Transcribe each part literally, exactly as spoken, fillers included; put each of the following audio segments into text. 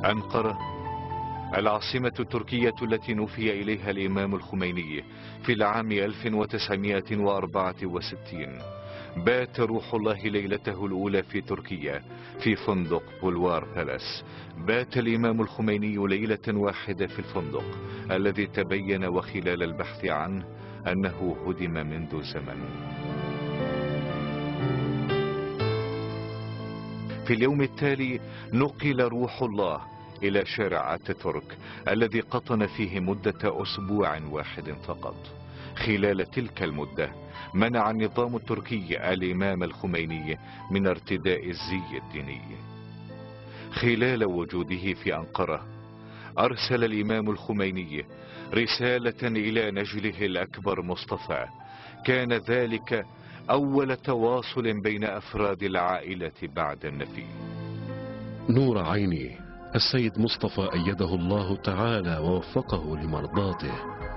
أنقرة العاصمة التركية التي نفي إليها الإمام الخميني في العام ألف وتسعمائة وأربعة وستين. بات روح الله ليلته الأولى في تركيا في فندق بولوار بالاس. بات الإمام الخميني ليلة واحدة في الفندق الذي تبين وخلال البحث عنه أنه هدم منذ زمن. في اليوم التالي نقل روح الله إلى شارع أتاتورك الذي قطن فيه مدة أسبوع واحد فقط. خلال تلك المدة منع النظام التركي الإمام الخميني من ارتداء الزي الديني. خلال وجوده في أنقرة أرسل الإمام الخميني رسالة إلى نجله الأكبر مصطفى. كان ذلك أول تواصل بين أفراد العائلة بعد النفي. نور عيني السيد مصطفى أيده الله تعالى ووفقه لمرضاته.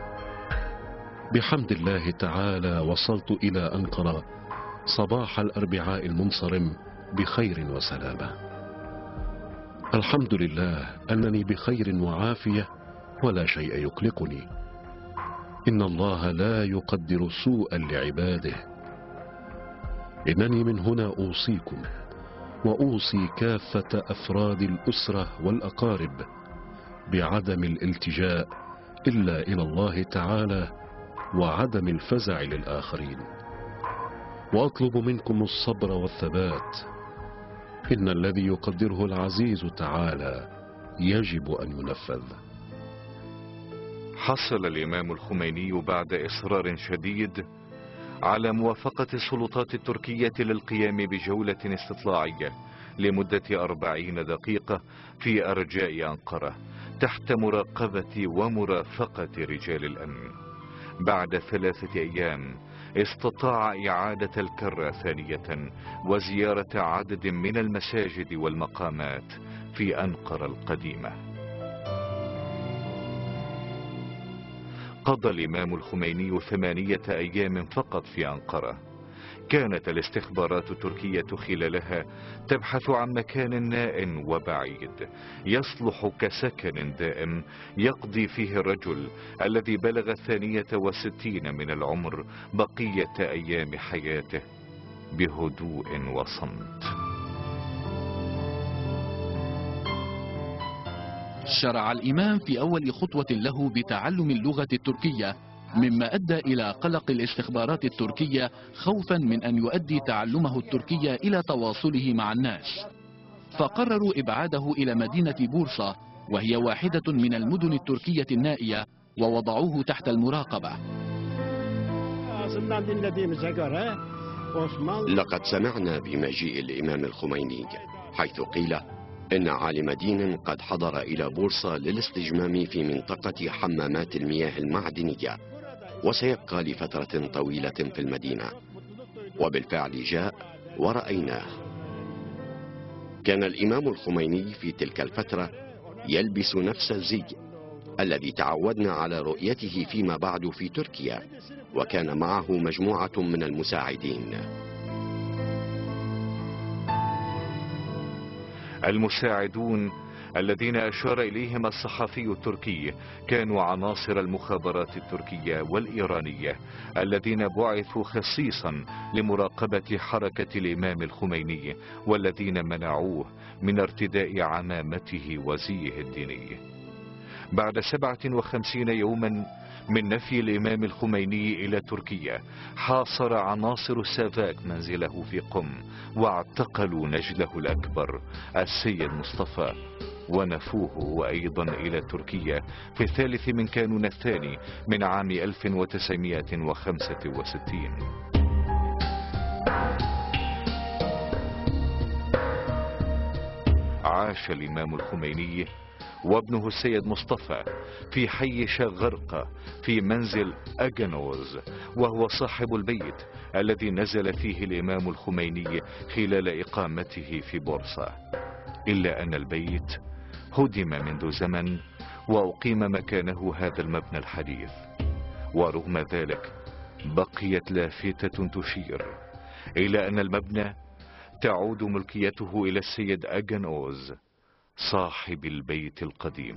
بحمد الله تعالى وصلت إلى أنقرة صباح الأربعاء المنصرم بخير وسلامة. الحمد لله أنني بخير وعافية ولا شيء يقلقني. إن الله لا يقدر سوءا لعباده. إنني من هنا أوصيكم وأوصي كافة أفراد الأسرة والأقارب بعدم الالتجاء إلا إلى الله تعالى وعدم الفزع للآخرين، وأطلب منكم الصبر والثبات. إن الذي يقدره العزيز تعالى يجب أن ينفذ. حصل الإمام الخميني بعد إصرار شديد على موافقة السلطات التركية للقيام بجولة استطلاعية لمدة أربعين دقيقة في أرجاء أنقرة تحت مراقبة ومرافقة رجال الأمن. بعد ثلاثة أيام استطاع إعادة الكرة ثانية وزيارة عدد من المساجد والمقامات في أنقرة القديمة. قضى الإمام الخميني ثمانية أيام فقط في أنقرة. كانت الاستخبارات التركية خلالها تبحث عن مكان نائٍ وبعيد يصلح كسكن دائم يقضي فيه الرجل الذي بلغ الثانية والستين من العمر بقية أيام حياته بهدوء وصمت. شرع الإمام في أول خطوة له بتعلم اللغة التركية، مما أدى إلى قلق الاستخبارات التركية خوفا من أن يؤدي تعلمه التركية إلى تواصله مع الناس، فقرروا إبعاده إلى مدينة بورصة، وهي واحدة من المدن التركية النائية، ووضعوه تحت المراقبة. لقد سمعنا بمجيء الإمام الخميني، حيث قيل إن عالم دين قد حضر إلى بورصة للاستجمام في منطقة حمامات المياه المعدنية، وسيبقى لفترة طويلة في المدينة. وبالفعل جاء ورأيناه. كان الإمام الخميني في تلك الفترة يلبس نفس الزي الذي تعودنا على رؤيته فيما بعد في تركيا، وكان معه مجموعة من المساعدين. المساعدون الذين أشار إليهم الصحفي التركي كانوا عناصر المخابرات التركية والإيرانية الذين بعثوا خصيصا لمراقبة حركة الإمام الخميني، والذين منعوه من ارتداء عمامته وزيه الديني. بعد سبعة وخمسين يوما من نفي الإمام الخميني إلى تركيا، حاصر عناصر السافاك منزله في قم واعتقلوا نجله الأكبر السيد مصطفى، ونفوه وأيضا إلى تركيا في الثالث من كانون الثاني من عام ألف وتسعمائة وخمسة وستين. عاش الإمام الخميني وابنه السيد مصطفى في حي شغرقة في منزل أجانوز، وهو صاحب البيت الذي نزل فيه الإمام الخميني خلال إقامته في بورصة. إلا أن البيت هدم منذ زمن وأقيم مكانه هذا المبنى الحديث، ورغم ذلك بقيت لافتة تشير إلى أن المبنى تعود ملكيته إلى السيد أجانوز صاحب البيت القديم.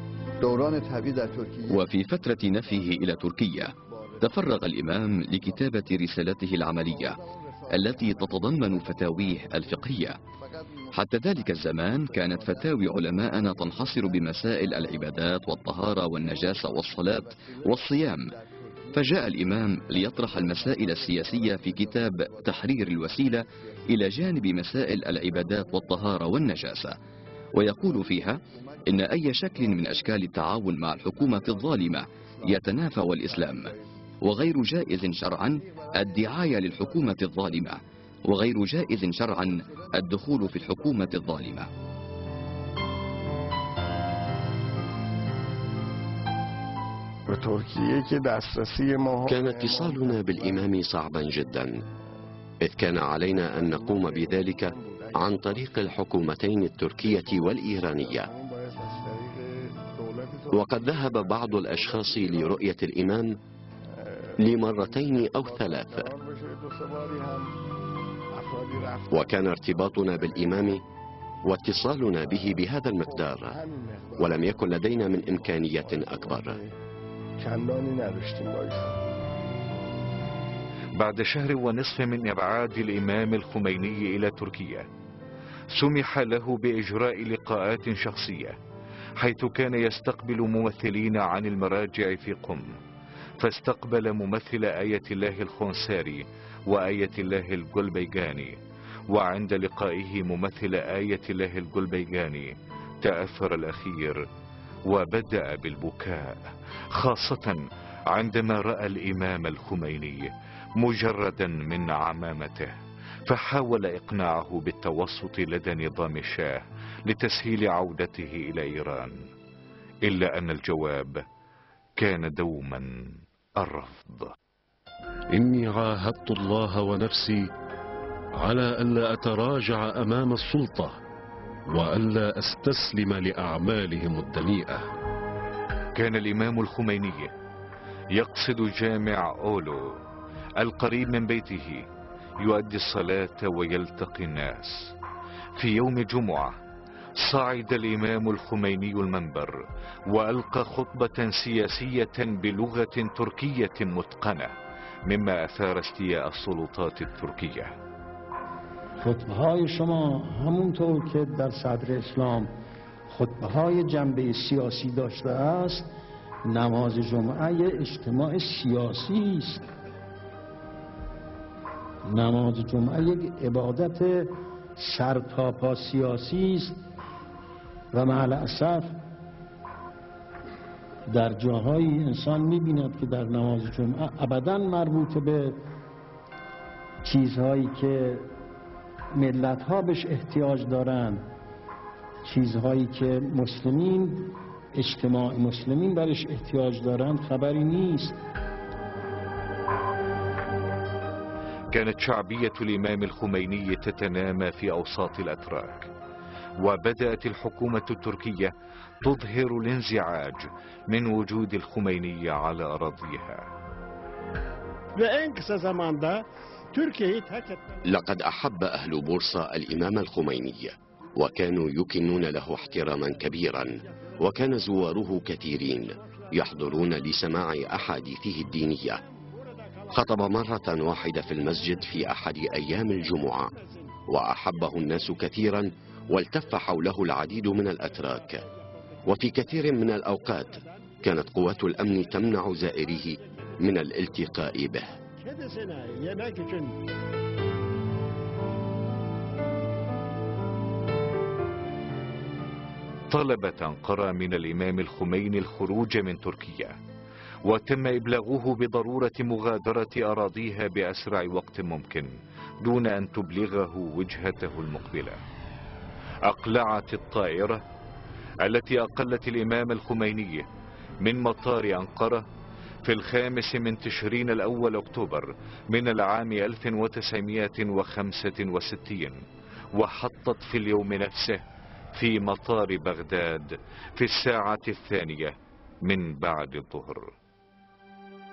وفي فترة نفيه إلى تركيا تفرغ الإمام لكتابة رسالته العملية التي تتضمن فتاويه الفقهية. حتى ذلك الزمان كانت فتاوي علماءنا تنحصر بمسائل العبادات والطهارة والنجاسة والصلاة والصيام، فجاء الإمام ليطرح المسائل السياسية في كتاب تحرير الوسيلة إلى جانب مسائل العبادات والطهارة والنجاسة، ويقول فيها إن أي شكل من أشكال التعاون مع الحكومة الظالمة يتنافى والإسلام، وغير جائز شرعا الدعاية للحكومة الظالمة، وغير جائز شرعا الدخول في الحكومة الظالمة. كان اتصالنا بالإمام صعبا جدا، إذ كان علينا أن نقوم بذلك عن طريق الحكومتين التركية والإيرانية. وقد ذهب بعض الأشخاص لرؤية الإمام لمرتين أو ثلاث، وكان ارتباطنا بالإمام واتصالنا به بهذا المقدار، ولم يكن لدينا من إمكانية أكبر. بعد شهر ونصف من إبعاد الإمام الخميني إلى تركيا، سمح له بإجراء لقاءات شخصية، حيث كان يستقبل ممثلين عن المراجع في قم. فاستقبل ممثل آية الله الخنساري وآية الله الجلبيجاني، وعند لقائه ممثل آية الله الجلبيجاني تأثر الأخير وبدأ بالبكاء، خاصة عندما رأى الإمام الخميني مجردا من عمامته، فحاول إقناعه بالتوسط لدى نظام الشاه لتسهيل عودته إلى إيران، إلا أن الجواب كان دوما الرفض. إني عاهدت الله ونفسي على ألا أتراجع أمام السلطة وألا أستسلم لأعمالهم الدنيئة. كان الإمام الخميني يقصد جامع أولو القريب من بيته، يؤدي الصلاة ويلتقي الناس. في يوم جمعة صعد الإمام الخميني المنبر وألقى خطبة سياسية بلغة تركية متقنة، مما أثار استياء السلطات التركية. خطبه های شما همونطور که در صدر اسلام خطبه های جنبه سیاسی داشته است، نماز جمعه اجتماع سیاسی است. نماز جمعه یک عبادت سرتاپا سیاسی است و مع الاسف در جاهایی انسان می‌بیند که در نماز جمعه ابداً مربوط به چیزهایی که ملت‌ها بهش احتیاج دارند، چیزهایی که مسلمین، اجتماع مسلمین برش احتیاج دارند، خبری نیست. كانت شعبية الإمام الخميني تتنامى في أوساط الأتراك، وبدأت الحكومة التركية تظهر الانزعاج من وجود الخميني على أراضيها. لقد أحب أهل بورصة الإمام الخميني، وكانوا يكنون له احتراما كبيرا، وكان زواره كثيرين يحضرون لسماع أحاديثه الدينية. خطب مرة واحدة في المسجد في أحد أيام الجمعة، وأحبه الناس كثيرا، والتف حوله العديد من الأتراك. وفي كثير من الأوقات كانت قوات الأمن تمنع زائريه من الالتقاء به. طلبت أنقرة من الإمام الخميني الخروج من تركيا، وتم إبلاغه بضرورة مغادرة أراضيها بأسرع وقت ممكن دون أن تبلغه وجهته المقبلة. أقلعت الطائرة التي أقلت الإمام الخميني من مطار أنقرة في الخامس من تشرين الأول أكتوبر من العام ألف وتسعمائة وخمسة وستين، وحطت في اليوم نفسه في مطار بغداد في الساعة الثانية من بعد الظهر.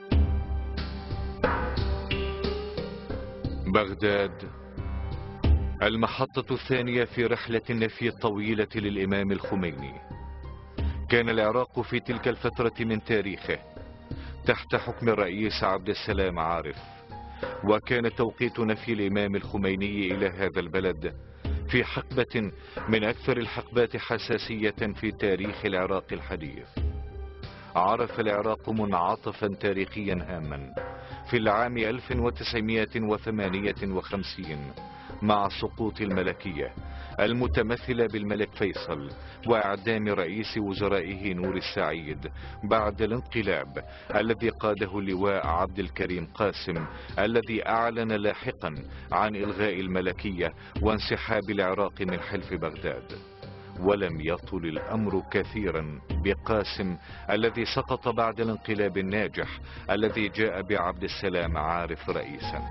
بغداد المحطة الثانية في رحلة النفي الطويلة للإمام الخميني. كان العراق في تلك الفترة من تاريخه تحت حكم الرئيس عبد السلام عارف، وكان توقيت نفي الإمام الخميني إلى هذا البلد في حقبة من أكثر الحقبات حساسية في تاريخ العراق الحديث. عرف العراق منعطفا تاريخيا هاما في العام ألف وتسعمائة وثمانية وخمسين مع سقوط الملكية المتمثلة بالملك فيصل وإعدام رئيس وزرائه نور السعيد بعد الانقلاب الذي قاده اللواء عبد الكريم قاسم، الذي أعلن لاحقا عن إلغاء الملكية وانسحاب العراق من حلف بغداد. ولم يطل الأمر كثيرا بقاسم الذي سقط بعد الانقلاب الناجح الذي جاء بعبد السلام عارف رئيسا.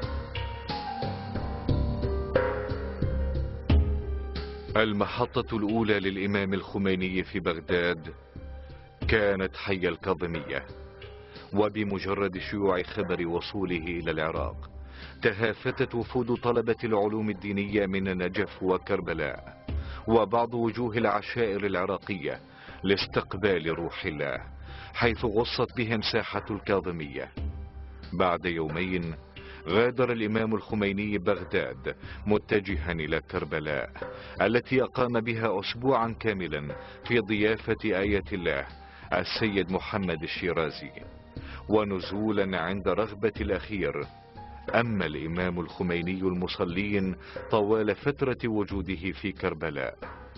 المحطة الأولى للإمام الخميني في بغداد كانت حي الكاظمية، وبمجرد شيوع خبر وصوله إلى العراق تهافتت وفود طلبة العلوم الدينية من النجف وكربلاء وبعض وجوه العشائر العراقية لاستقبال روح الله، حيث غصت بهم ساحة الكاظمية. بعد يومين غادر الإمام الخميني بغداد متجها إلى كربلاء التي أقام بها أسبوعا كاملا في ضيافة آية الله السيد محمد الشيرازي، ونزولا عند رغبة الأخير. أما الإمام الخميني المصلين طوال فترة وجوده في كربلاء.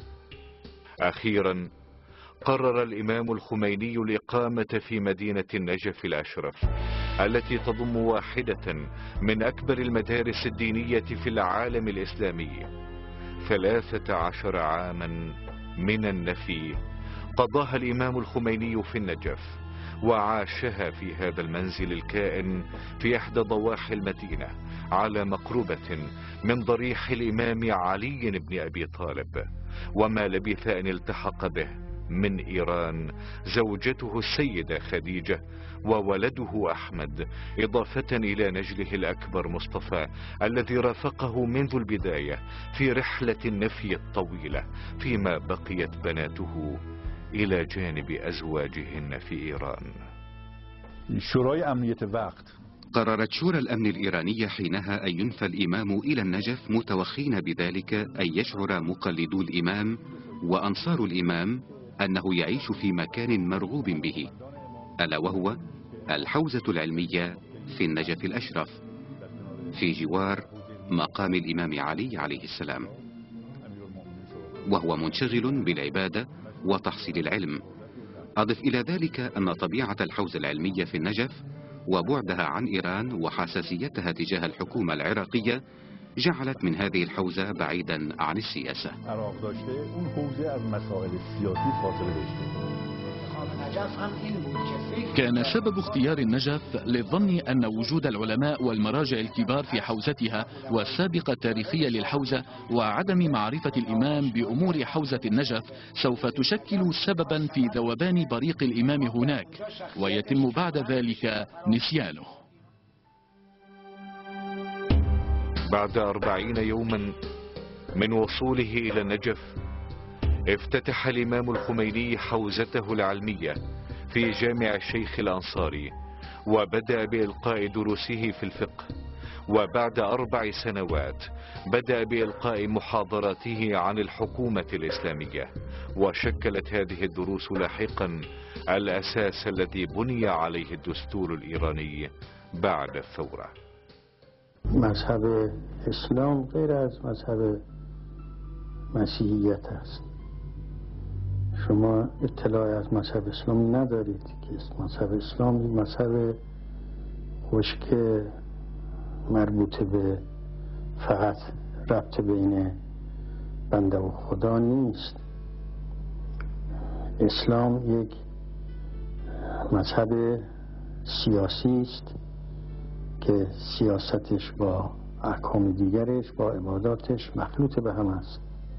أخيرا قرر الإمام الخميني الإقامة في مدينة النجف الأشرف التي تضم واحدة من أكبر المدارس الدينية في العالم الإسلامي. ثلاثة عشر عاما من النفي قضاها الإمام الخميني في النجف، وعاشها في هذا المنزل الكائن في إحدى ضواحي المدينة على مقربة من ضريح الإمام علي بن أبي طالب. وما لبث أن التحق به من إيران زوجته السيدة خديجة وولده أحمد، إضافة إلى نجله الأكبر مصطفى الذي رافقه منذ البداية في رحلة النفي الطويلة، فيما بقيت بناته إلى جانب أزواجهن في إيران. شورای امنیت وقت قررت شورى الأمن الإيرانية حينها أن ينفى الإمام إلى النجف، متوخين بذلك أن يشعر مقلدو الإمام وأنصار الإمام أنه يعيش في مكان مرغوب به، ألا وهو الحوزة العلمية في النجف الأشرف في جوار مقام الإمام علي عليه السلام، وهو منشغل بالعبادة وتحصيل العلم. أضف إلى ذلك أن طبيعة الحوزة العلمية في النجف وبعدها عن إيران وحساسيتها تجاه الحكومة العراقية جعلت من هذه الحوزة بعيدا عن السياسة. كان سبب اختيار النجف للظن أن وجود العلماء والمراجع الكبار في حوزتها والسابقة التاريخية للحوزة وعدم معرفة الإمام بأمور حوزة النجف سوف تشكل سببا في ذوبان بريق الإمام هناك، ويتم بعد ذلك نسيانه. بعد أربعين يوما من وصوله إلى النجف افتتح الإمام الخميني حوزته العلمية في جامع الشيخ الأنصاري، وبدأ بإلقاء دروسه في الفقه. وبعد أربع سنوات بدأ بإلقاء محاضراته عن الحكومة الإسلامية، وشكلت هذه الدروس لاحقا الأساس الذي بني عليه الدستور الإيراني بعد الثورة. مذهب اسلام غیر از مذهب مسیحیت است. شما اطلاعی از مذهب اسلامی ندارید که مذهب اسلامی مذهب خشک مربوط به فقط ربط بین بنده و خدا نیست. اسلام یک مذهب سیاسی است که سیاستش با احکام دیگرش با عباداتش مخلوط به هم است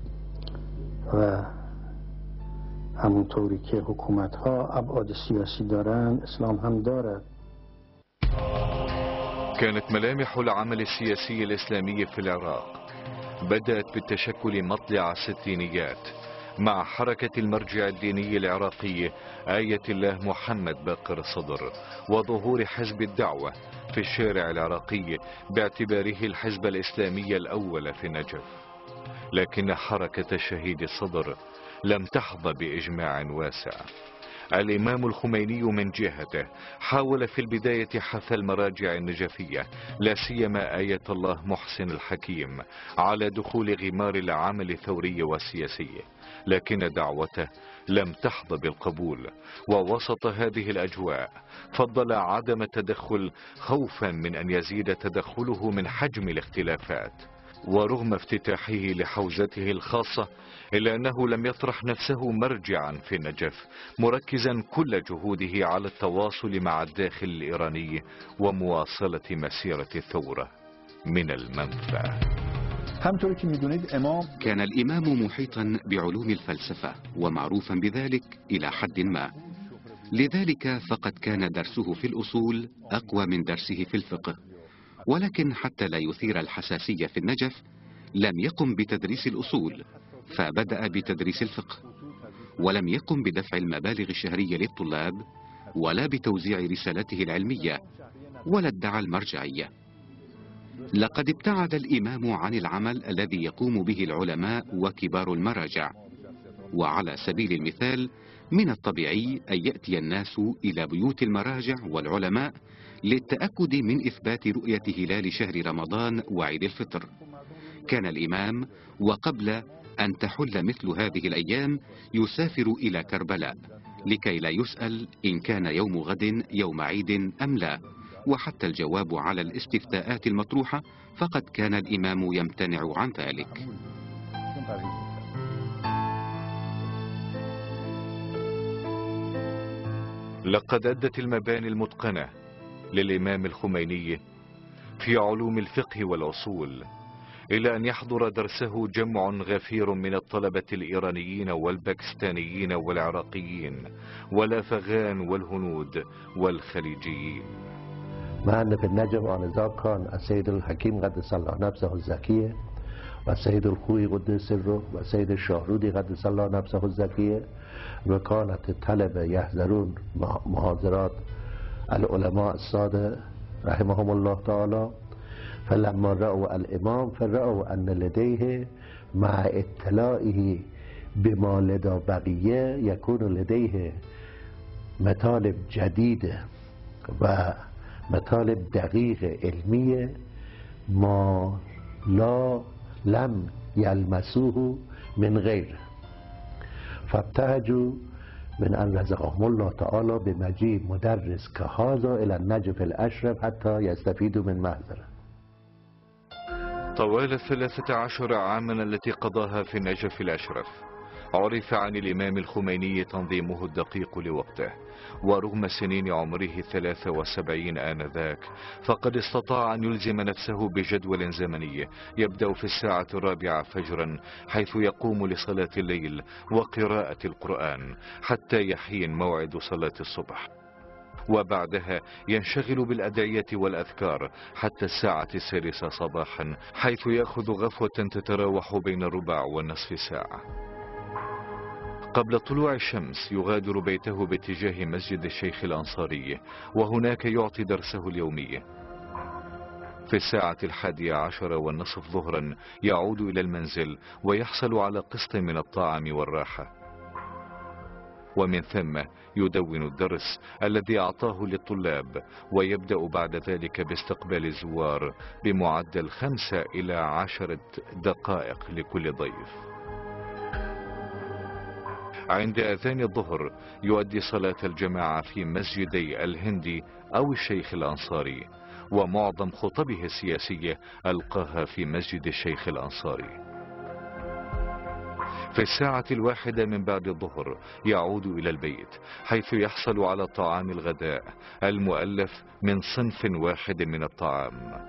و همونطوری که حکومت ها ابعاد سیاسی دارن اسلام هم دارد. كانت ملامح العمل السياسي الإسلامي في العراق بدأت بالتشكل مطلع الستينيات مع حركة المرجع الديني العراقي آية الله محمد باقر الصدر وظهور حزب الدعوة في الشارع العراقي باعتباره الحزب الإسلامي الأول في النجف. لكن حركة الشهيد الصدر لم تحظى بإجماع واسع. الإمام الخميني من جهته حاول في البداية حث المراجع النجفية لا سيما آية الله محسن الحكيم على دخول غمار العمل الثوري والسياسي، لكن دعوته لم تحظى بالقبول. ووسط هذه الأجواء فضل عدم التدخل خوفا من أن يزيد تدخله من حجم الاختلافات. ورغم افتتاحه لحوزته الخاصة إلا أنه لم يطرح نفسه مرجعا في النجف، مركزا كل جهوده على التواصل مع الداخل الإيراني ومواصلة مسيرة الثورة من المنفى. كان الإمام محيطا بعلوم الفلسفة ومعروفا بذلك إلى حد ما، لذلك فقد كان درسه في الأصول أقوى من درسه في الفقه. ولكن حتى لا يثير الحساسية في النجف لم يقم بتدريس الأصول، فبدأ بتدريس الفقه، ولم يقم بدفع المبالغ الشهرية للطلاب ولا بتوزيع رسالته العلمية ولا ادعى المرجعية. لقد ابتعد الإمام عن العمل الذي يقوم به العلماء وكبار المراجع. وعلى سبيل المثال من الطبيعي أن يأتي الناس إلى بيوت المراجع والعلماء للتأكد من إثبات رؤية هلال شهر رمضان وعيد الفطر. كان الإمام وقبل أن تحل مثل هذه الأيام يسافر إلى كربلاء لكي لا يسأل إن كان يوم غد يوم عيد أم لا. وحتى الجواب على الاستفتاءات المطروحة فقد كان الإمام يمتنع عن ذلك. لقد أدت المباني المتقنة للإمام الخميني في علوم الفقه والأصول إلى أن يحضر درسه جمع غفير من الطلبة الإيرانيين والباكستانيين والعراقيين والأفغان والهنود والخليجيين. مع أن في النجف آنذاك كان السيد الحكيم قدس الله نفسه الزكية والسيد الخوي قدس سره والسيد الشاهرودي قدس الله نفسه الزكية، وكانت الطلبة يحضرون محاضرات العلماء السادة رحمهم الله تعالى. فلما رأوا الإمام فرأوا أن لديه مع اطلاعه بما لدى بقية يكون لديه مطالب جديدة ومطالب دقيقة علمية ما لا لم يلمسوه من غيره، فابتهجوا من أن رزقهم الله تعالى بمجيء مدرس كهذا إلى النجف الأشرف حتى يستفيدوا من محضره. طوال الثلاثة عشر عاما التي قضاها في النجف الأشرف عرف عن الإمام الخميني تنظيمه الدقيق لوقته، ورغم سنين عمره الثلاثة وسبعين آنذاك فقد استطاع أن يلزم نفسه بجدول زمني يبدأ في الساعة الرابعة فجرا، حيث يقوم لصلاة الليل وقراءة القرآن حتى يحين موعد صلاة الصبح، وبعدها ينشغل بالأدعية والأذكار حتى الساعة السادسة صباحا، حيث يأخذ غفوة تتراوح بين الربع والنصف ساعة. قبل طلوع الشمس يغادر بيته باتجاه مسجد الشيخ الأنصاري، وهناك يعطي درسه اليومي. في الساعة الحادية عشر والنصف ظهرا يعود إلى المنزل ويحصل على قسط من الطعام والراحة، ومن ثم يدون الدرس الذي أعطاه للطلاب، ويبدأ بعد ذلك باستقبال الزوار بمعدل خمسة إلى عشرة دقائق لكل ضيف. عند أذان الظهر يؤدي صلاة الجماعة في مسجدي الهندي أو الشيخ الأنصاري، ومعظم خطبه السياسية ألقاها في مسجد الشيخ الأنصاري. في الساعة الواحدة من بعد الظهر يعود إلى البيت، حيث يحصل على طعام الغداء المؤلف من صنف واحد من الطعام.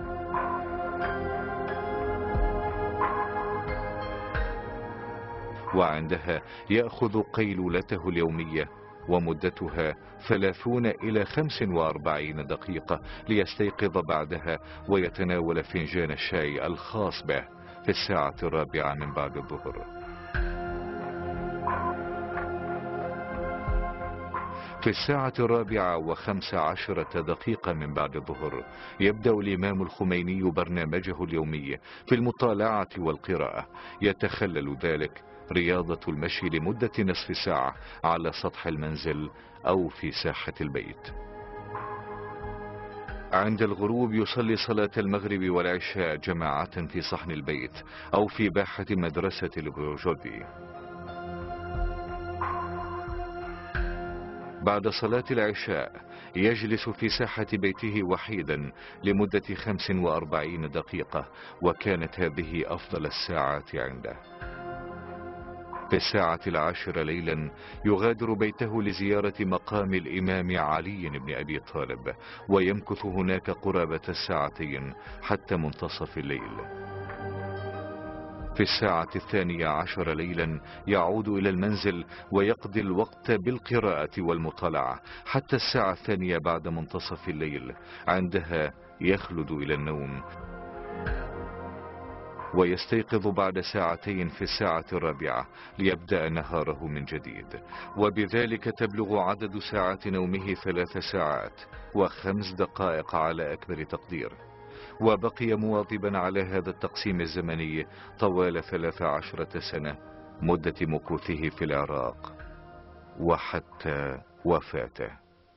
وعندها يأخذ قيلولته اليومية ومدتها ثلاثون إلى خمس وأربعين دقيقة، ليستيقظ بعدها ويتناول فنجان الشاي الخاص به في الساعة الرابعة من بعد الظهر. في الساعة الرابعة وخمس عشرة دقيقة من بعد الظهر يبدأ الإمام الخميني برنامجه اليومي في المطالعة والقراءة، يتخلل ذلك رياضة المشي لمدة نصف ساعة على سطح المنزل أو في ساحة البيت. عند الغروب يصلي صلاة المغرب والعشاء جماعة في صحن البيت أو في باحة مدرسة البروجودي. بعد صلاة العشاء يجلس في ساحة بيته وحيدا لمدة خمس وأربعين دقيقة، وكانت هذه أفضل الساعات عنده. في الساعة العاشرة ليلا يغادر بيته لزيارة مقام الإمام علي بن أبي طالب، ويمكث هناك قرابة الساعتين حتى منتصف الليل. في الساعة الثانية عشر ليلا يعود إلى المنزل ويقضي الوقت بالقراءة والمطالعة حتى الساعة الثانية بعد منتصف الليل، عندها يخلد إلى النوم ويستيقظ بعد ساعتين في الساعة الرابعة ليبدأ نهاره من جديد، وبذلك تبلغ عدد ساعات نومه ثلاث ساعات وخمس دقائق على أكبر تقدير. وبقي مواظبا على هذا التقسيم الزمني طوال ثلاث عشرة سنة مدة مكوثه في العراق وحتى وفاته.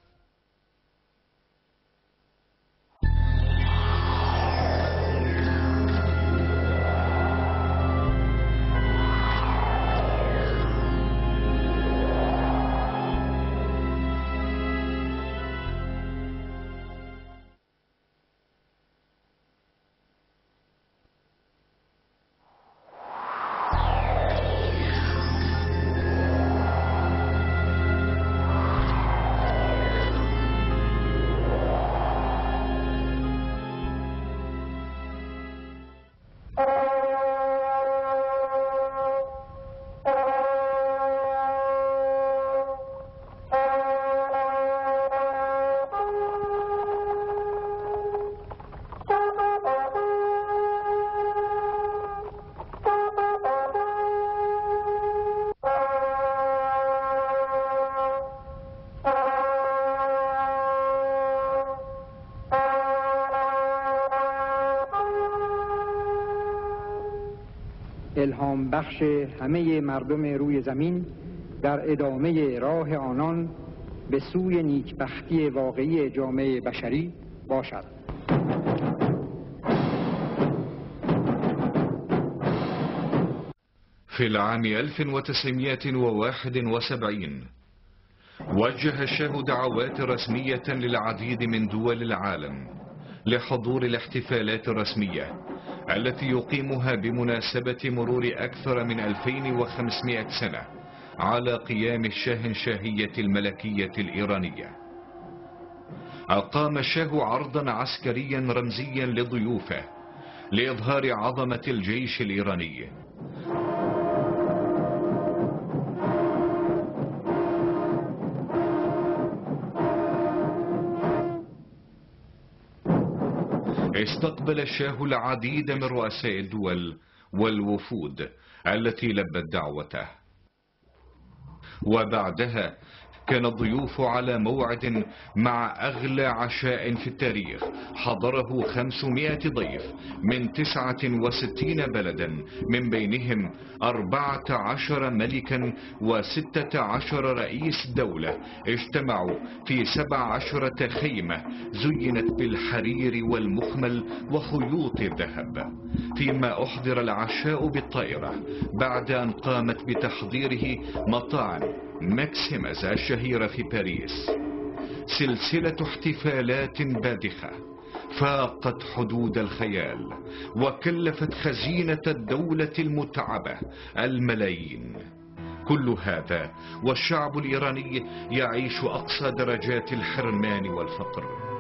الهام بخش همه مردم روی زمین در ادامه راه آنان به سوی نیکبختی واقعی جامعه بشری باشد. في العام ألف وتسعمائة وواحد وسبعين وجه الشاه دعوات رسمية للعديد من دول العالم لحضور الاحتفالات الرسمية التي يقيمها بمناسبة مرور أكثر من ألفين وخمسمائة سنة على قيام الشاهنشاهية الملكية الإيرانية. أقام الشاه عرضا عسكريا رمزيا لضيوفه لإظهار عظمة الجيش الإيراني. استقبل الشاه العديد من رؤساء الدول والوفود التي لبت دعوته، وبعدها كان الضيوف على موعد مع أغلى عشاء في التاريخ حضره خمسمائة ضيف من تسعة وستين بلدا، من بينهم أربعة عشر ملكا وستة عشر رئيس دولة اجتمعوا في سبع عشرة خيمة زينت بالحرير والمخمل وخيوط الذهب، فيما أحضر العشاء بالطائرة بعد أن قامت بتحضيره مطاعم ماكسيمز الشهيرة في باريس. سلسلة احتفالات باذخة فاقت حدود الخيال وكلفت خزينة الدولة المتعبة الملايين. كل هذا والشعب الإيراني يعيش أقصى درجات الحرمان والفقر.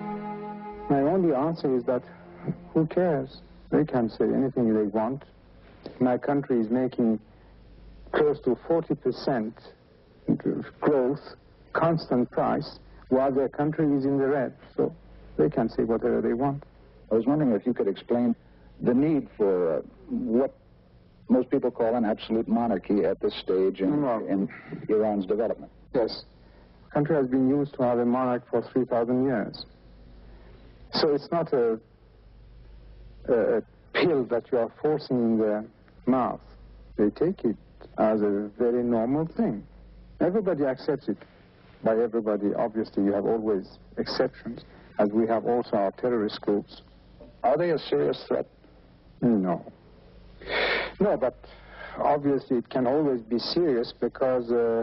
My only answer is that who cares? They can say anything they want. my country is making close to forty percent growth, constant price, while their country is in the red. So they can say whatever they want. I was wondering if you could explain the need for uh, what most people call an absolute monarchy at this stage in, no. in Iran's development. Yes. The country has been used to have a monarch for three thousand years. So it's not a, a, a pill that you are forcing in their mouth. They take it as a very normal thing. Everybody accepts it. By everybody, obviously, you have always exceptions, as we have also our terrorist groups. Are they a serious threat? No. No, but obviously it can always be serious because uh,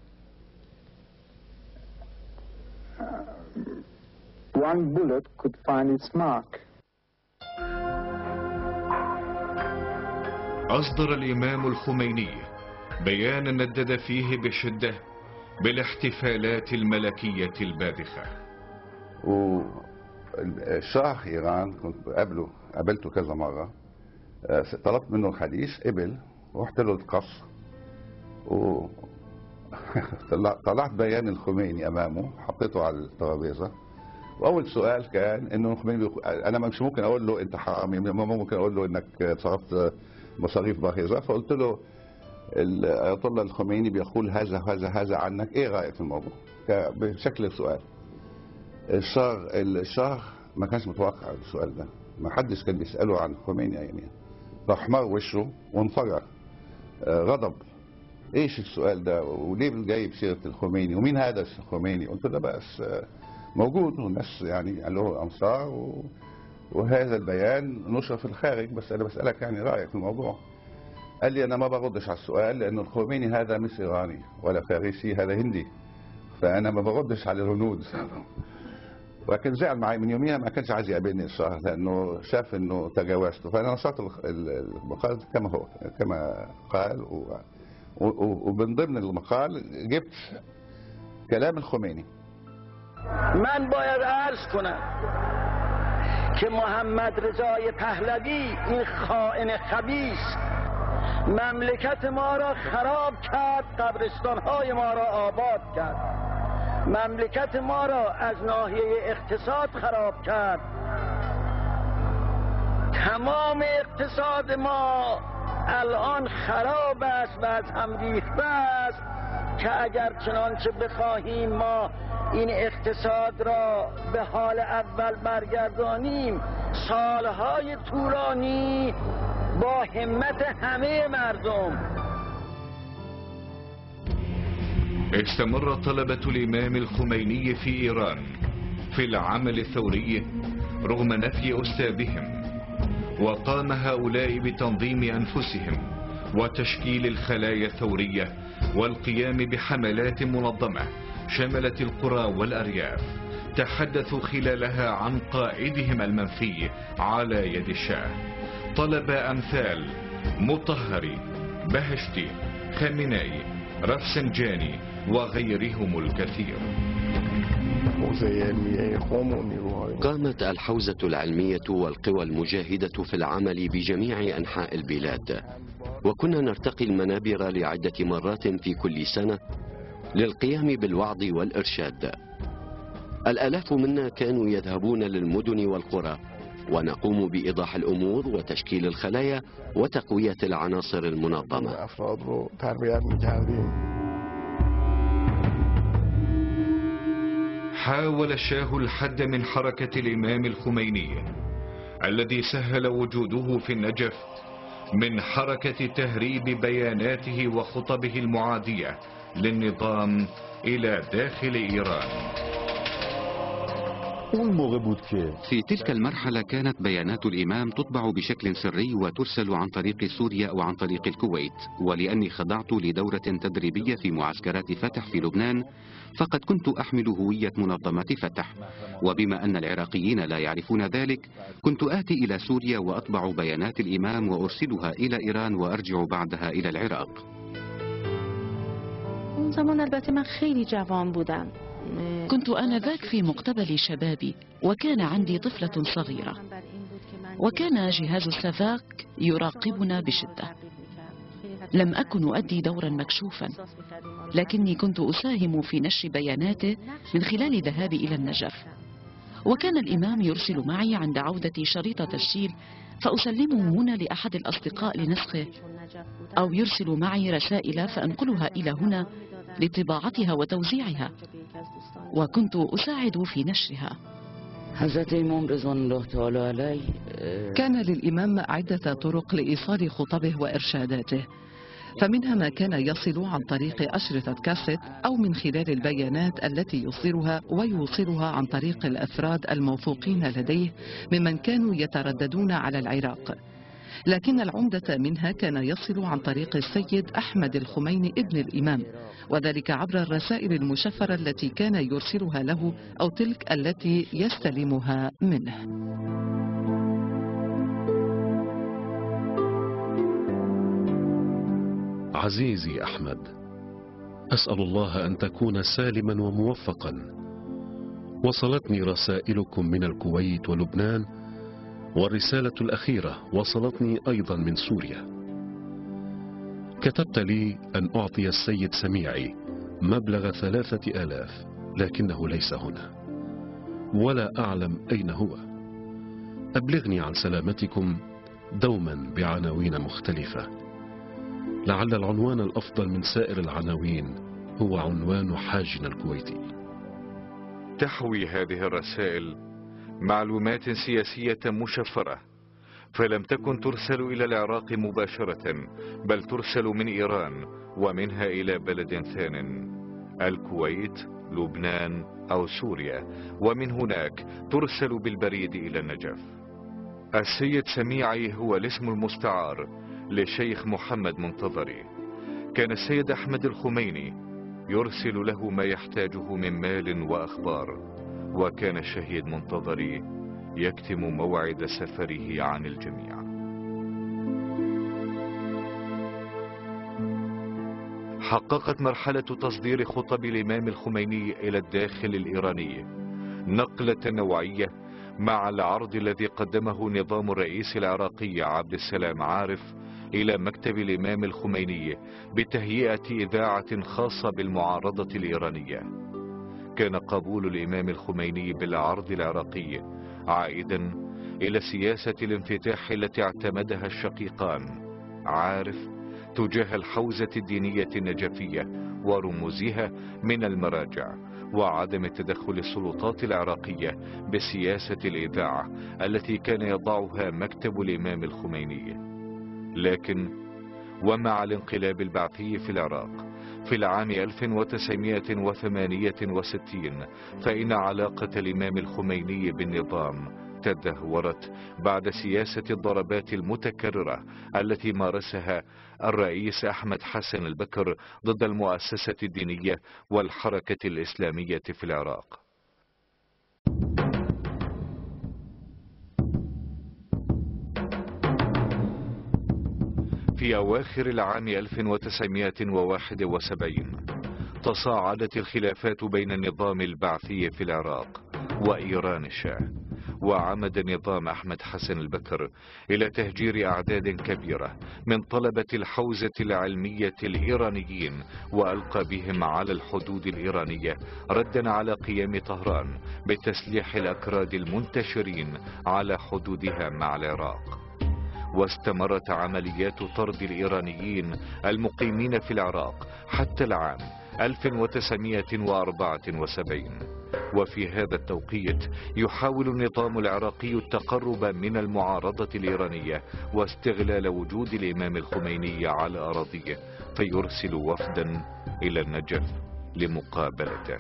uh, one bullet could find its mark. أصدر الإمام الخميني بيانا ندد فيه بشدة بالاحتفالات الملكية الباذخة. والشاه إيران كنت قابله قابلته كذا مرة، طلبت منه الحديث قبل، ورحت له القصر و طلعت بيان الخميني امامه، حطيته على الترابيزه، واول سؤال كان انه الخميني بيقول انا مش ممكن اقول له انت حرامي، ممكن اقول له انك صرفت مصاريف باهظه، فقلت له الاية الله الخميني بيقول هذا هذا هذا عنك، ايه رايك في الموضوع؟ بشكل سؤال. الشاه الشاه ما كانش متوقع السؤال ده، ما حدش كان بيساله عن الخميني اياميها، فاحمر وشه وانفجر غضب. ايش السؤال ده وليه جايب سيره الخميني ومين هذا الخميني؟ قلت له بس موجود والناس يعني له انصار و... وهذا البيان نشر في الخارج، بس انا بسالك يعني رايك في الموضوع. قال لي انا ما بردش على السؤال لان الخميني هذا مش ايراني ولا فارسي، هذا هندي، فانا ما بردش على الهنود. ولكن زعل معي من يوميها، ما كانش عايز يقابلني الشهر لانه شاف انه تجاوزته، فانا نشرت المقال كما هو كما قال و... ومن ضمن المقال جبت كلام الخميني. من باید عرض کنم که محمد رضای پهلوی این خائن خبیث مملکت ما را خراب کرد، قبرستان‌های ما را آباد کرد، مملکت ما را از ناحیه اقتصاد خراب کرد، تمام اقتصاد ما الان خراب است و از هم ریخته است که اگر چنانچه بخواهیم ما این اقتصاد را به حال اول برگردانیم سالهای طولانی با همت همه مردم. استمر طلبة الإمام الخميني في إيران في العمل الثوري رغم نفي أستاذهم، وقام هؤلاء بتنظيم أنفسهم وتشكيل الخلايا الثورية والقيام بحملات منظمة شملت القرى والأرياف تحدثوا خلالها عن قائدهم المنفي على يد الشاه. طلب أمثال مطهري، بهشتي، خامنئي، رفسنجاني وغيرهم الكثير. قامت الحوزة العلمية والقوى المجاهدة في العمل بجميع أنحاء البلاد، وكنا نرتقي المنابر لعدة مرات في كل سنة للقيام بالوعظ والإرشاد. الآلاف منا كانوا يذهبون للمدن والقرى ونقوم بإيضاح الأمور وتشكيل الخلايا وتقوية العناصر المنظمة. حاول الشاه الحد من حركة الإمام الخميني الذي سهل وجوده في النجف من حركة تهريب بياناته وخطبه المعادية للنظام إلى داخل إيران. في تلك المرحلة كانت بيانات الإمام تطبع بشكل سري وترسل عن طريق سوريا وعن طريق الكويت، ولأني خضعت لدورة تدريبية في معسكرات فتح في لبنان فقد كنت أحمل هوية منظمة فتح، وبما أن العراقيين لا يعرفون ذلك كنت آتي إلى سوريا وأطبع بيانات الإمام وأرسلها إلى إيران وأرجع بعدها إلى العراق. اون زمان البته من خیلی جوان بودم. كنت آنذاك في مقتبل شبابي وكان عندي طفلة صغيرة. وكان جهاز السافاك يراقبنا بشدة. لم أكن أؤدي دورا مكشوفا، لكني كنت أساهم في نشر بياناته من خلال ذهابي إلى النجف. وكان الإمام يرسل معي عند عودة شريط تسجيل فأسلمه هنا لأحد الأصدقاء لنسخه، أو يرسل معي رسائل فأنقلها إلى هنا لطباعتها وتوزيعها، وكنت أساعد في نشرها. حضرت امام رضوان الله تعالى عليه كان للإمام عدة طرق لإيصال خطبه وإرشاداته، فمنها ما كان يصل عن طريق أشرطة كاسيت أو من خلال البيانات التي يصدرها ويوصلها عن طريق الأفراد الموثوقين لديه ممن كانوا يترددون على العراق. لكن العمدة منها كان يصل عن طريق السيد أحمد الخميني ابن الإمام، وذلك عبر الرسائل المشفرة التي كان يرسلها له أو تلك التي يستلمها منه. عزيزي أحمد، أسأل الله أن تكون سالما وموفقا. وصلتني رسائلكم من الكويت ولبنان، والرسالة الأخيرة وصلتني أيضا من سوريا. كتبت لي أن أعطي السيد سميعي مبلغ ثلاثة آلاف، لكنه ليس هنا ولا أعلم أين هو. أبلغني عن سلامتكم دوما بعناوين مختلفة. لعل العنوان الأفضل من سائر العناوين هو عنوان حاجنا الكويتي. تحوي هذه الرسائل معلومات سياسية مشفرة، فلم تكن ترسل إلى العراق مباشرة، بل ترسل من إيران ومنها إلى بلد ثان، الكويت، لبنان أو سوريا، ومن هناك ترسل بالبريد إلى النجف. السيد سميعي هو الاسم المستعار لشيخ محمد منتظري. كان السيد أحمد الخميني يرسل له ما يحتاجه من مال وأخبار، وكان الشهيد منتظري يكتم موعد سفره عن الجميع. حققت مرحلة تصدير خطب الإمام الخميني إلى الداخل الإيراني نقلة نوعية مع العرض الذي قدمه نظام الرئيس العراقي عبد السلام عارف إلى مكتب الإمام الخميني بتهيئة إذاعة خاصة بالمعارضة الإيرانية. كان قبول الإمام الخميني بالعرض العراقي عائدا إلى سياسة الانفتاح التي اعتمدها الشقيقان عارف تجاه الحوزة الدينية النجفية ورموزها من المراجع، وعدم تدخل السلطات العراقية بسياسة الإذاعة التي كان يضعها مكتب الإمام الخميني. لكن ومع الانقلاب البعثي في العراق في العام ألف وتسعمائة وثمانية وستين، فإن علاقة الإمام الخميني بالنظام تدهورت بعد سياسة الضربات المتكررة التي مارسها الرئيس أحمد حسن البكر ضد المؤسسة الدينية والحركة الإسلامية في العراق. في أواخر العام ألف وتسعمائة وواحد وسبعين تصاعدت الخلافات بين النظام البعثي في العراق وإيران الشاه، وعمد نظام أحمد حسن البكر إلى تهجير أعداد كبيرة من طلبة الحوزة العلمية الإيرانيين، وألقى بهم على الحدود الإيرانية ردا على قيام طهران بتسليح الأكراد المنتشرين على حدودها مع العراق. واستمرت عمليات طرد الإيرانيين المقيمين في العراق حتى العام ألف وتسعمائة وأربعة وسبعين. وفي هذا التوقيت يحاول النظام العراقي التقرب من المعارضة الإيرانية واستغلال وجود الإمام الخميني على أراضيه، فيرسل وفدا إلى النجف لمقابلته.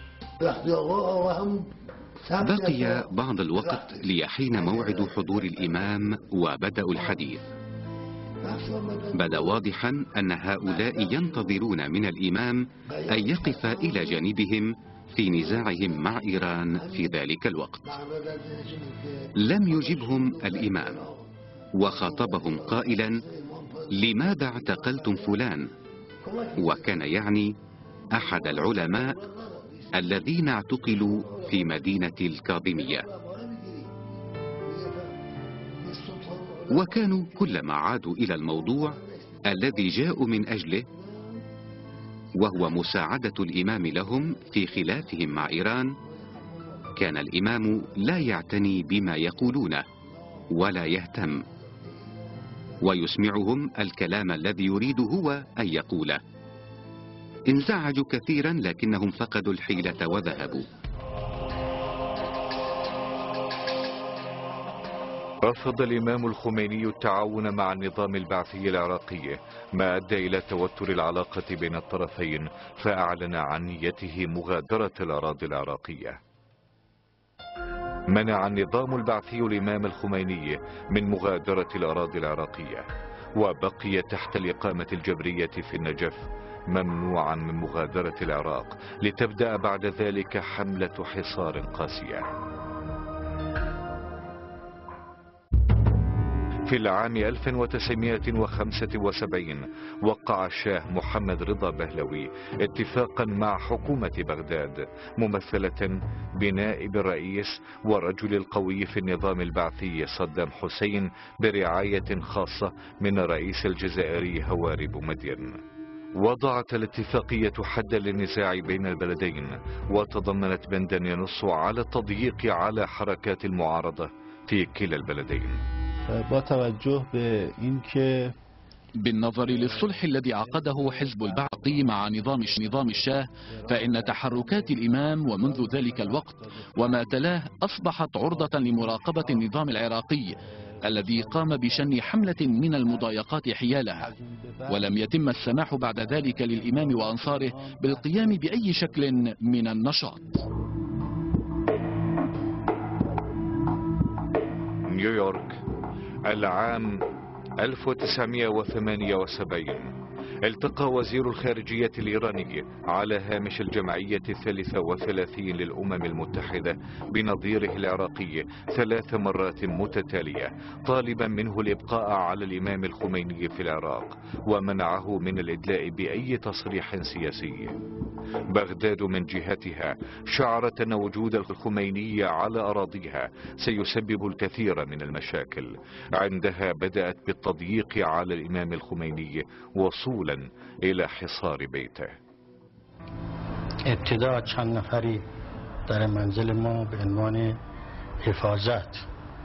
بقي بعض الوقت ليحين موعد حضور الإمام وبدأ الحديث. بدا واضحا أن هؤلاء ينتظرون من الإمام أن يقف إلى جانبهم في نزاعهم مع إيران في ذلك الوقت. لم يجبهم الإمام، وخاطبهم قائلا: لماذا اعتقلتم فلان؟ وكان يعني أحد العلماء الذين اعتقلوا في مدينة الكاظمية. وكانوا كلما عادوا إلى الموضوع الذي جاءوا من أجله، وهو مساعدة الإمام لهم في خلافهم مع إيران، كان الإمام لا يعتني بما يقولونه ولا يهتم، ويسمعهم الكلام الذي يريد هو أن يقوله. انزعجوا كثيرا لكنهم فقدوا الحيلة وذهبوا. رفض الإمام الخميني التعاون مع النظام البعثي العراقي، ما أدى إلى توتر العلاقة بين الطرفين، فأعلن عن نيته مغادرة الأراضي العراقية. منع النظام البعثي الإمام الخميني من مغادرة الأراضي العراقية، وبقي تحت الإقامة الجبرية في النجف ممنوعا من مغادرة العراق، لتبدأ بعد ذلك حملة حصار قاسية. في العام ألف وتسعمائة وخمسة وسبعين وقع الشاه محمد رضا بهلوي اتفاقا مع حكومة بغداد ممثلة بنائب الرئيس والرجل القوي في النظام البعثي صدام حسين برعاية خاصة من الرئيس الجزائري هواري بومدين. وضعت الاتفاقية حدا للنزاع بين البلدين، وتضمنت بندا ينص على التضييق على حركات المعارضة في كلا البلدين. با توجه به اینکه بالنظر للصلح الذي عقده حزب البعثي مع نظام نظام الشاه، فإن تحركات الإمام ومنذ ذلك الوقت وما تلاه أصبحت عرضة لمراقبة النظام العراقي الذي قام بشن حملة من المضايقات حيالها، ولم يتم السماح بعد ذلك للإمام وأنصاره بالقيام بأي شكل من النشاط. نيويورك، العام ألف وتسعمائة وثمانية وسبعين. التقى وزير الخارجية الإيراني على هامش الجمعية الثالثة والثلاثين للأمم المتحدة بنظيره العراقي ثلاث مرات متتالية، طالبا منه الإبقاء على الإمام الخميني في العراق، ومنعه من الإدلاء بأي تصريح سياسي. بغداد من جهتها شعرت أن وجود الخميني على أراضيها سيسبب الكثير من المشاكل. عندها بدأت بالتضييق على الإمام الخميني وصولا إلى حصار بيته. ابتدا چند نفری در منزل ما به عنوان حفاظت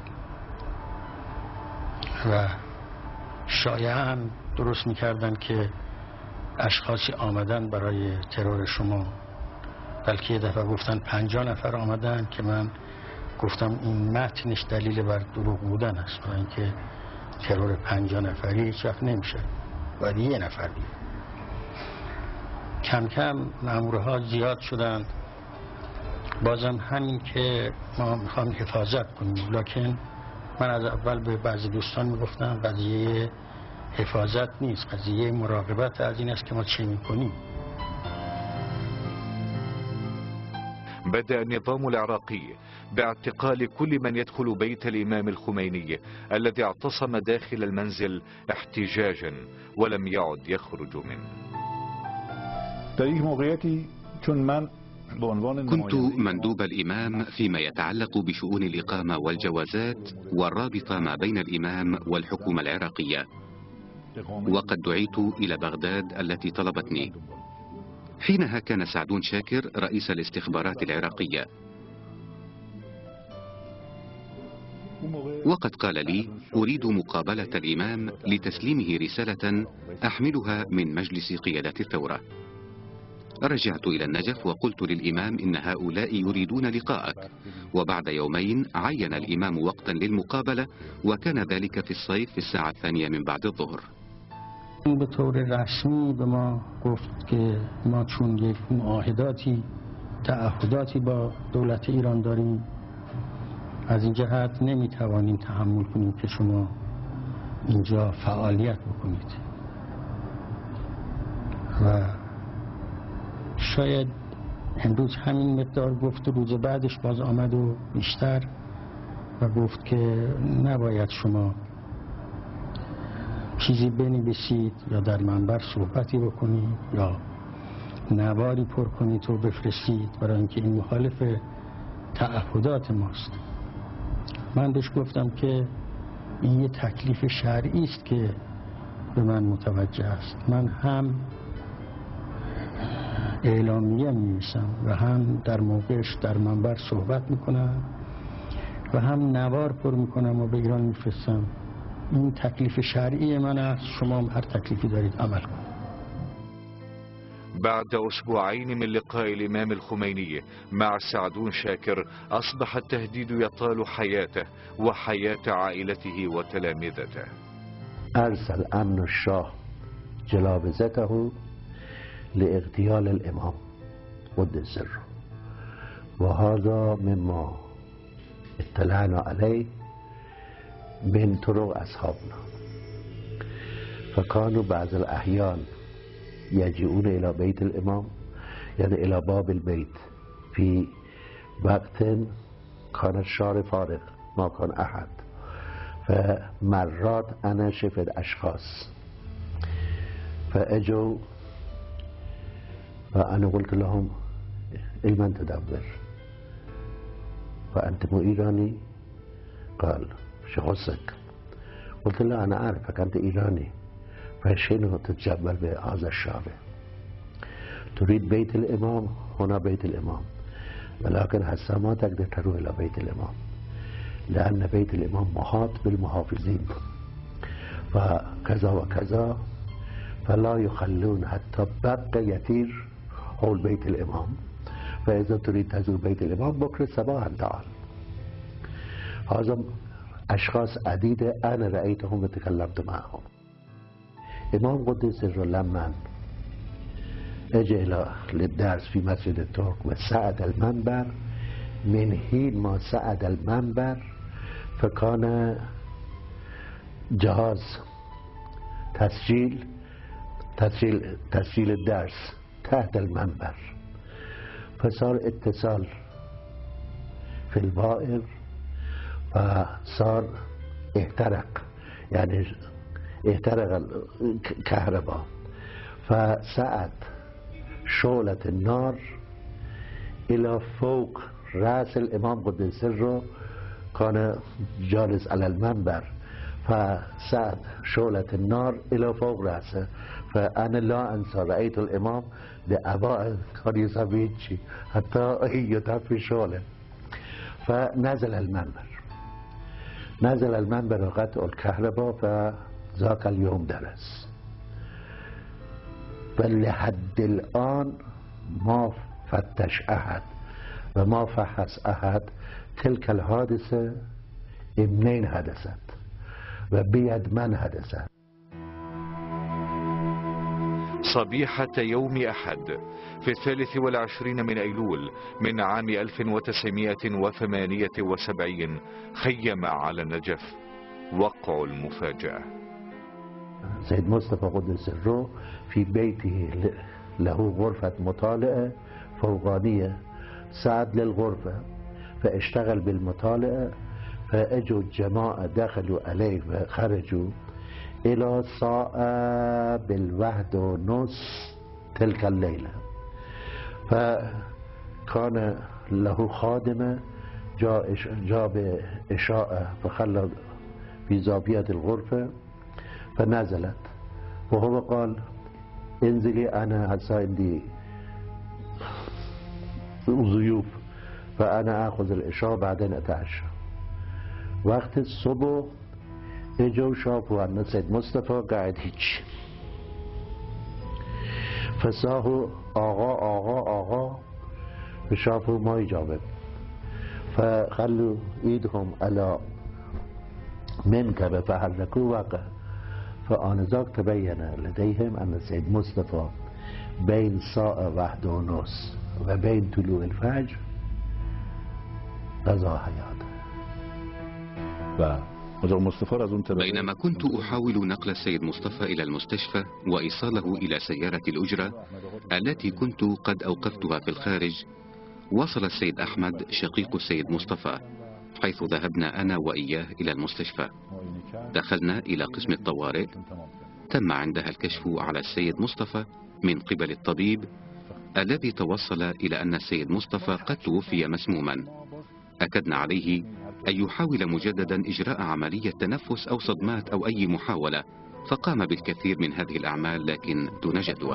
و شایعه هم درست میکردن که اشخاصی آمدن برای ترور شما، بلکه یه دفعه گفتن پنجاه نفر آمدن که من گفتم این متنش دلیل بر دروغ بودن است، برای اینکه ترور پنجاه نفری هیچ وقت نمیشه، باید یه نفر بیاد. کم کم مامورها زیاد شدند، بازم همین که ما میخوام حفاظت کنیم، لکن من از اول به بعضی دوستان میگفتم قضیه حفاظت نیست، قضیه مراقبت از این است که ما چه میکنیم. بدأ النظام العراقي باعتقال كل من يدخل بيت الإمام الخميني الذي اعتصم داخل المنزل احتجاجا ولم يعد يخرج منه. در یک موقعیتی چون من كنت مندوب الإمام فيما يتعلق بشؤون الإقامة والجوازات والرابطة ما بين الإمام والحكومة العراقية، وقد دعيت إلى بغداد التي طلبتني. حينها كان سعدون شاكر رئيس الاستخبارات العراقية، وقد قال لي أريد مقابلة الإمام لتسليمه رسالة أحملها من مجلس قيادة الثورة. رجعت إلى النجف وقلت للإمام إن هؤلاء يريدون لقاءك، وبعد يومين عين الإمام وقتا للمقابلة، وكان ذلك في الصيف في الساعة الثانية من بعد الظهر. به طور رسمی به ما گفت که ما چون یک معاهداتی تعهداتی با دولت ایران داریم، از این جهت نمیتوانیم تحمل کنیم که شما اینجا فعالیت بکنید. و شاید امروز همین مقدار گفت، روز بعدش باز آمد و بیشتر و گفت که نباید شما چیزی بنویسید یا در منبر صحبتی بکنید یا نواری پر کنید و بفرستید، برای اینکه این مخالف تعهدات ماست. من بهش گفتم که این یه تکلیف شرعی است که به من متوجه است. من هم اعلامیه می‌نویسم و هم در موقعش در منبر صحبت میکنم و هم نوار پر میکنم و به ایران میفرستم. این تکلیف شرعی من است، شما هم هر تکلیفی دارید عمل کنید. بعد أسبوعين من لقاء الإمام الخميني مع سعدون شاكر أصبح التهديد يطال حياته وحياة عائلته وتلامذته. أرسل أمن الشاه جلابزته لاغتيال الإمام قدس سره، وهذا مما اطلعنا عليه من طرق أصحابنا، فكانوا بعض الأحيان يجيئون إلى بيت الإمام، يعني إلى باب البيت في وقت كان الشارع فارغ ما كان أحد، فمرات أنا شفت أشخاص فأجوا فأنا قلت لهم أيمن تدبر فأنت مو إيراني؟ قال شخصك؟ قلت له أنا أعرفك أنت إيراني، فشنو تتجبر بهذا الشارع؟ تريد بيت الإمام؟ هنا بيت الإمام، ولكن هسه ما تقدر تروح إلى بيت الإمام لأن بيت الإمام محاط بالمحافظين فكذا وكذا، فلا يخلون حتى برق يطير حول بيت الإمام، فإذا تريد تزور بيت الإمام بكرة صباحا تعال. هذا أشخاص عديدة أنا رأيتهم وتكلمت معهم. إمام قدس سره لما اجى للدرس في مسجد الترك وصعد المنبر، من حين ما صعد المنبر فكان جهاز تسجيل تسجيل تسجيل الدرس تحت المنبر، فصار اتصال في البائر فصار احترق، يعني احترق الكهرباء، فسعد شعلة النار إلى فوق رأس الإمام قدس سره، كان جالس على المنبر، فسعد شعلة النار إلى فوق رأسه، فأنا لا أنسى رأيت الإمام بأباء كان يسوي شيء حتى يطفي الشعلة، فنزل المنبر نزل المنبر وقطع الكهرباء، فذاك اليوم درس. فلحد الآن ما فتش أحد وما فحص أحد تلك الحادثة منين حدثت وبيد من حدثت. صبيحة يوم أحد في الثالث والعشرين من أيلول من عام ألف وتسعمائة وثمانية وسبعين خيم على النجف وقع المفاجأة. سيد مصطفى قدس سره في بيته له غرفة مطالعة فوقانية، صعد للغرفة فاشتغل بالمطالعة، فاجوا الجماعة دخلوا عليه وخرجوا إلى ساعة بالواحد ونص تلك الليلة، فكان له خادمة جاء جاء بإشاءة فخلى في زاوية الغرفة فنزلت، وهو قال انزلي أنا هسه عندي ضيوف فأنا أخذ الإشاء بعدين أتعشى. وقت الصبح اجوا شافوا أن سيد مصطفى قاعد هيك، فصاحوا آغا آغا آغا، فشافوا ما يجاوب، فخلوا ايدهم على منكبه فحركوا وقع، فآنذاك تبين لديهم أن السيد مصطفى بين ساعة واحدة ونص وبين طلوع الفجر قضى حياته. بينما كنت أحاول نقل السيد مصطفى إلى المستشفى وإيصاله إلى سيارة الأجرة التي كنت قد أوقفتها في الخارج، وصل السيد أحمد شقيق السيد مصطفى، حيث ذهبنا أنا وإياه إلى المستشفى. دخلنا إلى قسم الطوارئ، تم عندها الكشف على السيد مصطفى من قبل الطبيب الذي توصل إلى أن السيد مصطفى قد توفي مسموما. أكدنا عليه أن يحاول مجددا إجراء عملية تنفس أو صدمات أو أي محاولة، فقام بالكثير من هذه الأعمال لكن دون جدوى.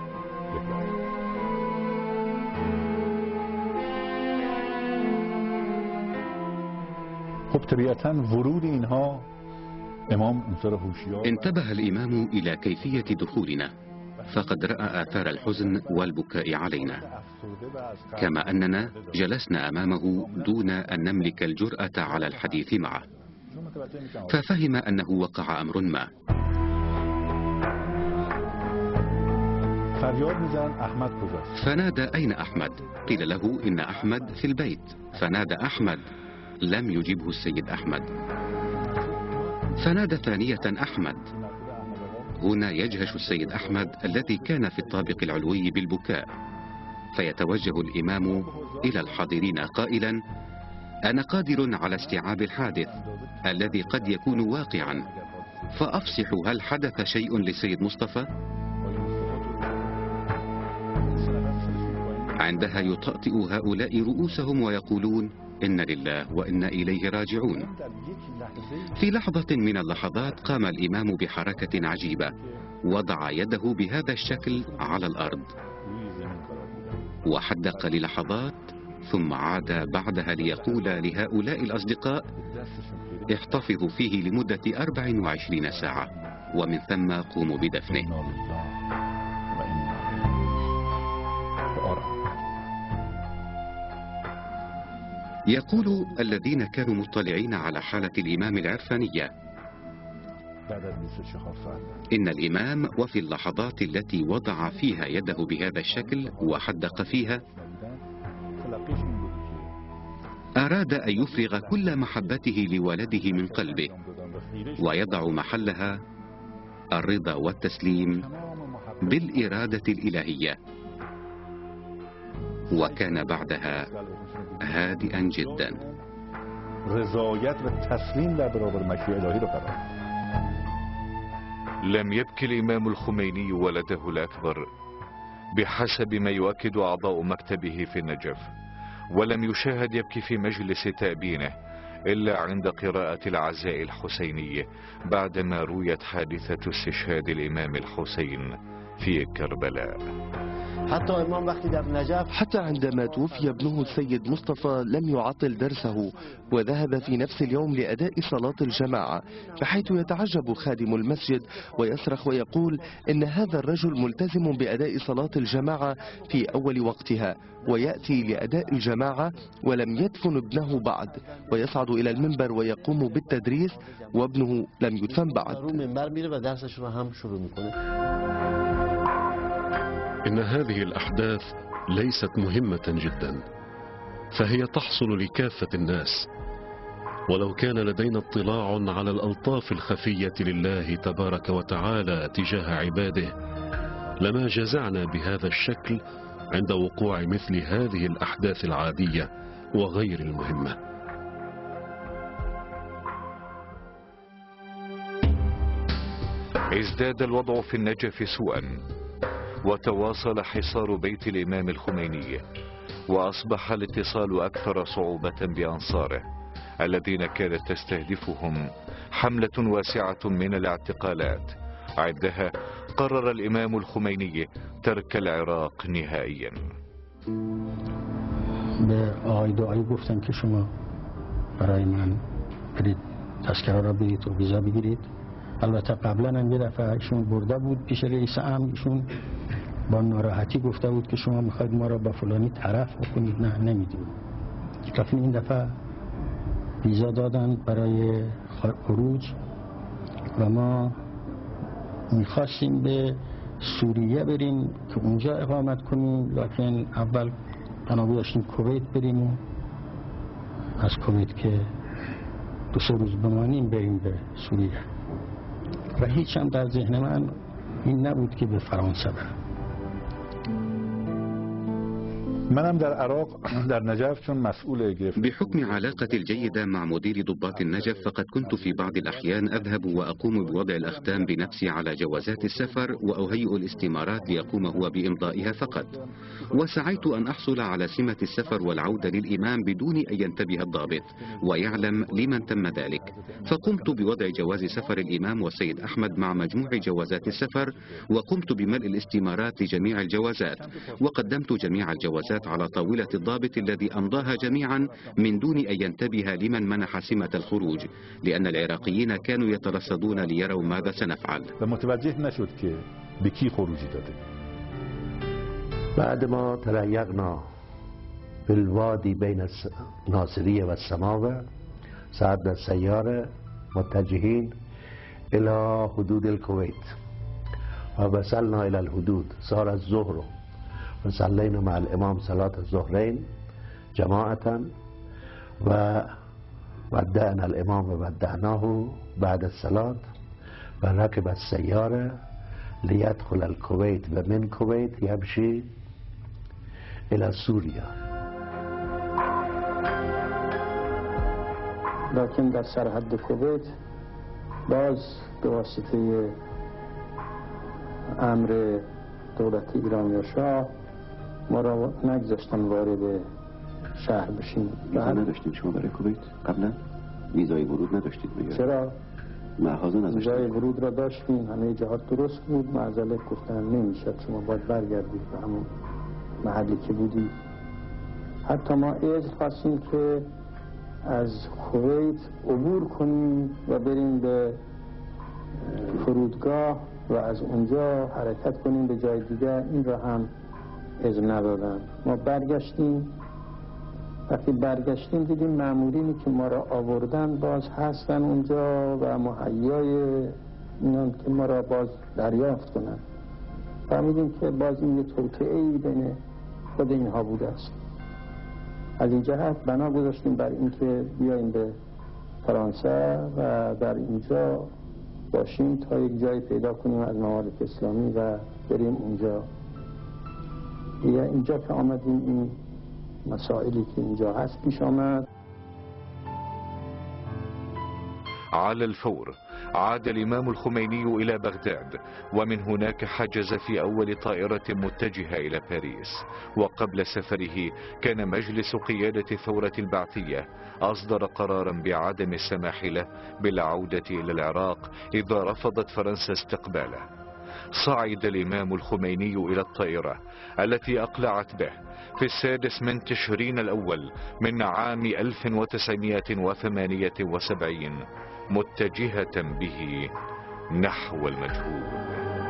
خب طبیعتاً ورود اینها امام انصار هوشیار. انتبه الإمام إلى كيفية دخولنا، فقد رأى آثار الحزن والبكاء علينا، كما أننا جلسنا أمامه دون أن نملك الجرأة على الحديث معه، ففهم أنه وقع أمر ما. فنادى أين أحمد؟ قيل له إن أحمد في البيت، فنادى أحمد، لم يجبه السيد أحمد. فنادى ثانية أحمد. هنا يجهش السيد أحمد الذي كان في الطابق العلوي بالبكاء، فيتوجه الإمام إلى الحاضرين قائلا: أنا قادر على استيعاب الحادث الذي قد يكون واقعا، فأفصحوا هل حدث شيء للسيد مصطفى؟ عندها يطأطئ هؤلاء رؤوسهم ويقولون: إن لله وإنا إليه راجعون. في لحظة من اللحظات قام الإمام بحركة عجيبة، وضع يده بهذا الشكل على الأرض وحدق للحظات، ثم عاد بعدها ليقول لهؤلاء الأصدقاء: احتفظوا فيه لمدة أربع وعشرين ساعة، ومن ثم قوموا بدفنه. يقول الذين كانوا مطلعين على حالة الإمام العرفانية إن الإمام وفي اللحظات التي وضع فيها يده بهذا الشكل وحدق فيها أراد أن يفرغ كل محبته لولده من قلبه، ويضع محلها الرضا والتسليم بالإرادة الإلهية، وكان بعدها هادئا جدا. رضایت و تسلیم در برابر مشیع الهی رو قرار. لم يبكي الإمام الخميني ولده الأكبر بحسب ما يؤكد أعضاء مكتبه في النجف، ولم يشاهد يبكي في مجلس تأبينه إلا عند قراءة العزاء الحسيني بعدما رويت حادثة استشهاد الإمام الحسين في كربلاء. حتى إمام وقتی در نجف حتى عندما توفي ابنه السيد مصطفى لم يعطل درسه، وذهب في نفس اليوم لأداء صلاة الجماعة، بحيث يتعجب خادم المسجد ويصرخ ويقول إن هذا الرجل ملتزم بأداء صلاة الجماعة في أول وقتها، ويأتي لأداء الجماعة ولم يدفن ابنه بعد، ويصعد إلى المنبر ويقوم بالتدريس وابنه لم يدفن بعد. إن هذه الأحداث ليست مهمة جدا، فهي تحصل لكافة الناس، ولو كان لدينا اطلاع على الألطاف الخفية لله تبارك وتعالى تجاه عباده لما جزعنا بهذا الشكل عند وقوع مثل هذه الأحداث العادية وغير المهمة. ازداد الوضع في النجف سوءا، وتواصل حصار بيت الإمام الخميني، وأصبح الاتصال أكثر صعوبة بأنصاره الذين كانت تستهدفهم حملة واسعة من الاعتقالات. عندها قرر الإمام الخميني ترك العراق نهائيا. به آقای دعایی گفتن که شما برای من برید تذکره را برید و ویزا بگیرید. البته قبلا هم یه دفعه ایشون برده بود پیش رئیس امن، ایشون با ناراحتی گفته بود که شما میخواید ما را با فلانی طرف بکنید. نه نمیدیم. کافی این دفعه ویزا دادن برای خروج و ما میخواستیم به سوریه بریم که اونجا اقامت کنیم، لکن اول تنابو داشتیم کویت بریم و از کویت که دو سه روز بمانیم بریم به سوریه. و هیچ هم در ذهن من این نبود که به فرانسه برم. منم در عراق در نجف چون مسئول گرفت. بحكم علاقتي الجيدة مع مدير ضباط النجف فقد كنت في بعض الأحيان أذهب وأقوم بوضع الأختام بنفسي على جوازات السفر وأهيئ الاستمارات ليقوم هو بإمضائها فقط. وسعيت أن أحصل على سمة السفر والعودة للإمام بدون أن ينتبه الضابط ويعلم لمن تم ذلك. فقمت بوضع جواز سفر الإمام والسيد أحمد مع مجموع جوازات السفر، وقمت بملء الاستمارات لجميع الجوازات، وقدمت جميع الجوازات على طاولة الضابط الذي أمضاها جميعا من دون أن ينتبه لمن منح سمة الخروج، لأن العراقيين كانوا يترصدون ليروا ماذا سنفعل. متوجه نشد که به کی خروجی داده. بعد ما تريقنا في الوادي بين الناصرية والسماوة صعدنا السيارة متجهين إلى حدود الكويت ووصلنا إلى الحدود. صار الظهر وصلينا مع الإمام صلاة الظهرين جماعة وودعنا الإمام وودعناه بعد الصلاة وركب السيارة ليدخل الكويت ومن كويت يمشي إلى سوريا. لكن در سرحد کویت باز به واسطه امر دولت ایران یا شاه ما را نگذاشتن وارد شهر بشیم. ویزا نداشتید شما برای کویت قبلا؟ ویزای ورود نداشتید بگید؟ چرا؟ محفظه نداشتید؟ ویزای ورود را داشتیم، همه جهات درست بود، معذرت گفتن نمیشد، شما باید برگردید به همون محلی که بودید. حتی ما اذن خواستیم که از کویت عبور کنیم و بریم به فرودگاه و از اونجا حرکت کنیم به جای دیگر، این را هم اذن ندادن. ما برگشتیم، وقتی برگشتیم دیدیم مامورینی که ما را آوردن باز هستن اونجا و مهیای اینان که ما را باز دریافت کنن. فهمیدیم که باز این یه توطئه‌ای بین خود اینها بوده است. از این جهت بنا گذاشتیم بر اینکه بیاییم به فرانسه و در اینجا باشیم تا یک جایی پیدا کنیم از ممالک اسلامی و بریم اونجا. یا اینجا که آمدیم این مسائلی که اینجا هست پیش آمد. على الفور عاد الإمام الخميني إلى بغداد، ومن هناك حجز في أول طائرة متجهة إلى باريس. وقبل سفره كان مجلس قيادة ثورة البعثية أصدر قرارا بعدم السماح له بالعودة إلى العراق إذا رفضت فرنسا استقباله. صعد الإمام الخميني إلى الطائرة التي أقلعت به في السادس من تشرين الأول من عام ألف وتسعمائة وثمانية وسبعين متجهة به نحو المجهول.